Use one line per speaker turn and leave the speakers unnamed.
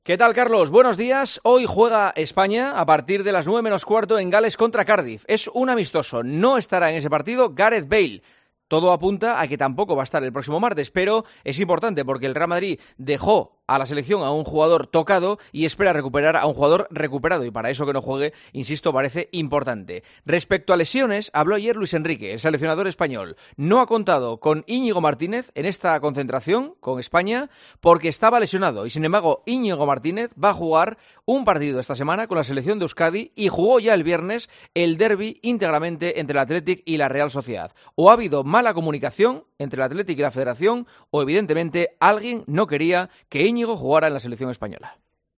¿Qué tal, Carlos? Buenos días. Hoy juega España a partir de las 9 menos cuarto en Gales contra Cardiff. Es un amistoso. No estará en ese partido Gareth Bale. Todo apunta a que tampoco va a estar el próximo martes, pero es importante porque el Real Madrid dejó a la selección a un jugador tocado y espera recuperar a un jugador recuperado, y para eso que no juegue, insisto, parece importante. Respecto a lesiones, habló ayer Luis Enrique, el seleccionador español. No ha contado con Íñigo Martínez en esta concentración con España porque estaba lesionado, y sin embargo Íñigo Martínez va a jugar un partido esta semana con la selección de Euskadi y jugó ya el viernes el derbi íntegramente entre el Athletic y la Real Sociedad. O ha habido mala comunicación entre el Athletic y la Federación, o evidentemente alguien no quería que Íñigo jugara en la selección española.